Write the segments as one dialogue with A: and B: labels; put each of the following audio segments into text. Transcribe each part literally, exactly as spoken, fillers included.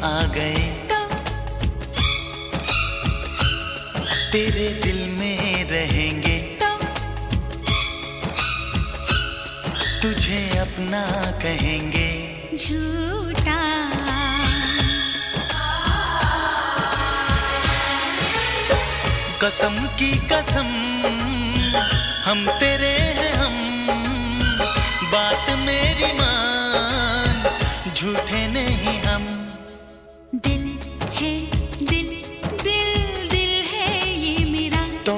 A: आ गए
B: तो
A: तेरे दिल में रहेंगे
B: तो
A: तुझे अपना कहेंगे
B: झूठा
A: कसम की कसम हम तेरे हैं हम बात मेरी मान झूठे नहीं हम
B: दिल है दिल दिल दिल है ये मेरा
A: तो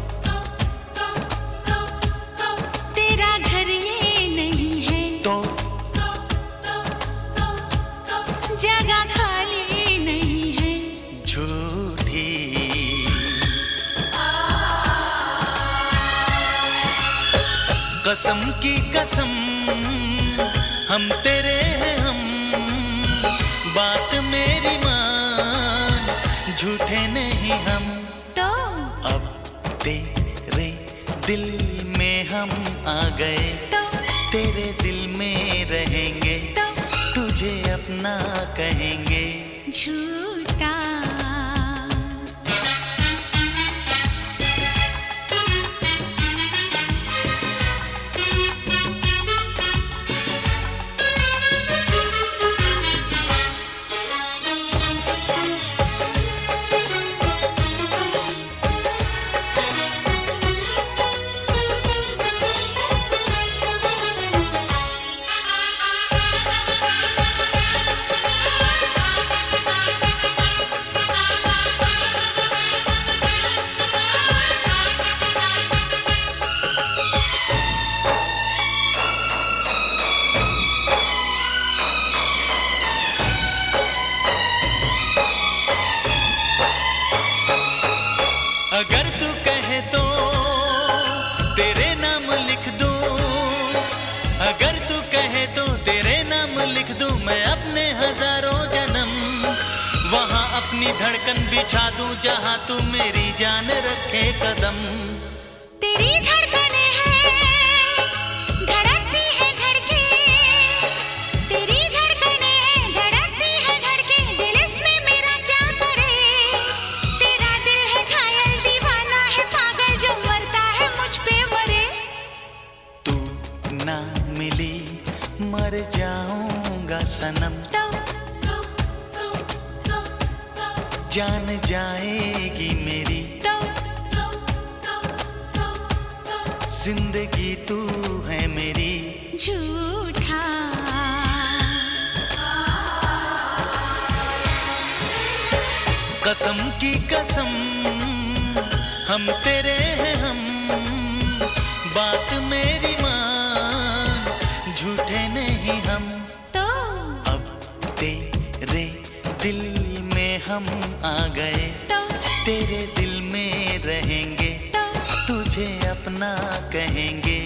B: तेरा घर ये नहीं है
A: तो
B: जगह खाली नहीं है
A: झूठी कसम की कसम हम तेरे हैं हम बात मेरी मान झूठे नहीं हम
B: तो
A: अब तेरे दिल में हम आ गए
B: तो
A: तेरे दिल में रहेंगे
B: तो
A: तुझे अपना कहेंगे
B: झूठा
A: अगर तू कहे तो तेरे नाम लिख दूं अगर तू कहे तो तेरे नाम लिख दूं मैं अपने हजारों जन्म वहां अपनी धड़कन बिछा दूं जहां तू मेरी जान रखे कदम
B: तेरी धड़कनें हैं धड़कती है धड़के तेरी धड़कनें हैं धड़कती है धड़के दिल इसमें मेरा क्या करे तेरा दिल है घायल दीवाना है पागल जो मरता है मुझ पे मरे
A: तू ना मिली मर जाऊंगा सनम
B: तो
A: जान जाएगी मेरी
B: तो
A: जिंदगी तू है मेरी
B: झूठा
A: कसम की कसम हम तेरे हैं हम बात मेरी मान झूठे नहीं हम
B: तो
A: अब तेरे दिल में हम आ गए
B: तो
A: तेरे दिल में रहेंगे
B: तो
A: तुझे अपना कहेंगे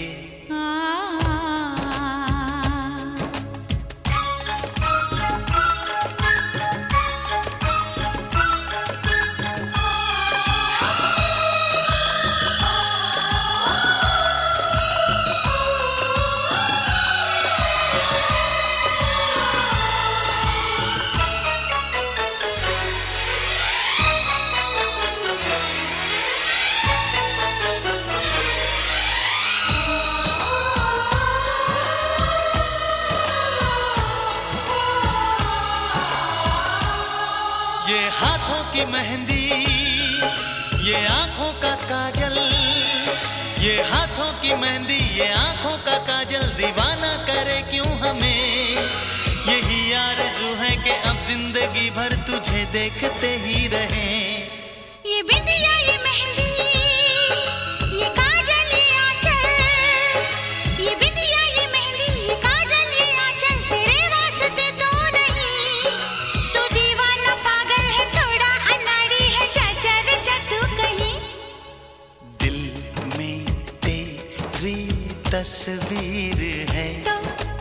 A: ये हाथों की मेहंदी ये आंखों का काजल ये हाथों की मेहंदी ये आंखों का काजल दीवाना करे क्यों हमें यही आरज़ू है कि अब जिंदगी भर तुझे देखते ही रहें
B: ये बिंदिया ये मेहंदी ये काजल ये आंचल ये बिंदिया ये मेहंदी ये काजल ये आंचल तेरे वास्ते तो नहीं तू दीवाना पागल है थोड़ा अनाड़ी है चाचा रे तू कहीं
A: दिल में तेरी तस्वीर है
B: तो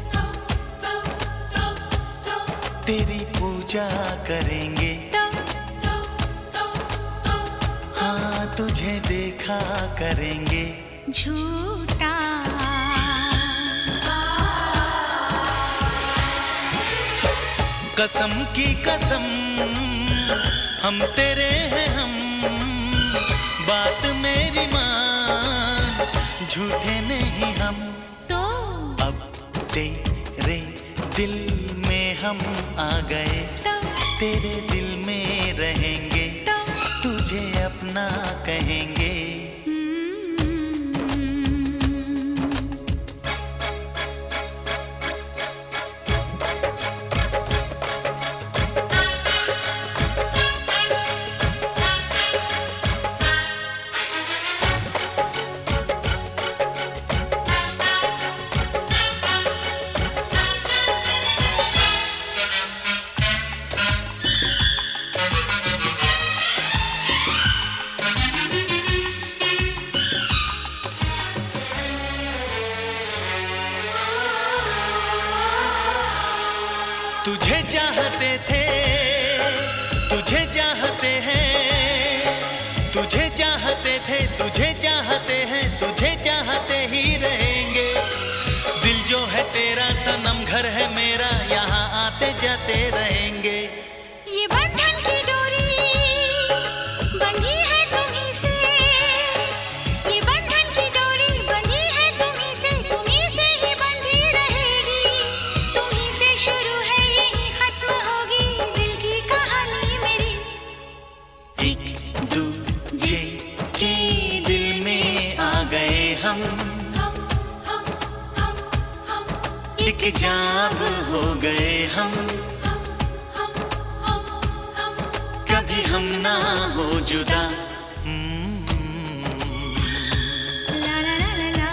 A: तेरी पूजा करेंगे
B: तो
A: हाँ तुझे देखा करेंगे
B: झूठा
A: कसम की कसम हम तेरे हैं हम, बात मेरी मान, झूठे नहीं हम।
B: तो
A: अब तेरे दिल में हम आ गए,
B: तो
A: तेरे दिल में रहेंगे,
B: तो
A: तुझे अपना कहेंगे। तुझे चाहते थे, तुझे चाहते हैं, तुझे चाहते थे, तुझे चाहते हैं, तुझे चाहते ही रहेंगे। दिल जो है तेरा सनम, घर है मेरा, यहाँ आते जाते रहेंगे।
B: ये बंधन की डोरी बंधी है तुम्हीं से, ये बंधन की डोरी बंधी है तुम्हीं से, तुम्हीं से ही बंधी रहेगी, तुम्हीं से शुरू है यही खत्म होगी दिल की कहानी मेरी।
A: एक दूजे के दिल में आ गए हम, एक जाब हो गए हम, कभी हम ना हो जुदा।
B: ला ला ला ला ला।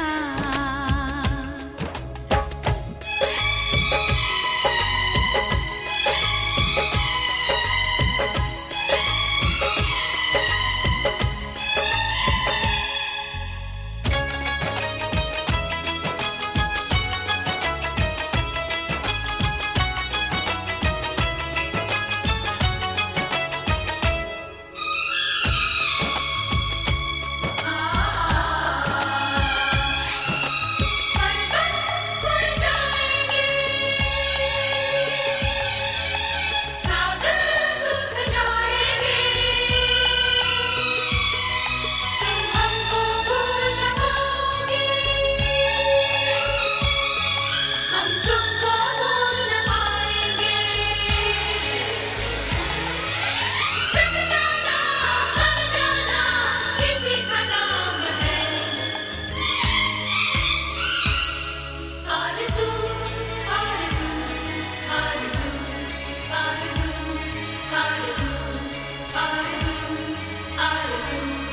C: Arzu, arzu, arzu.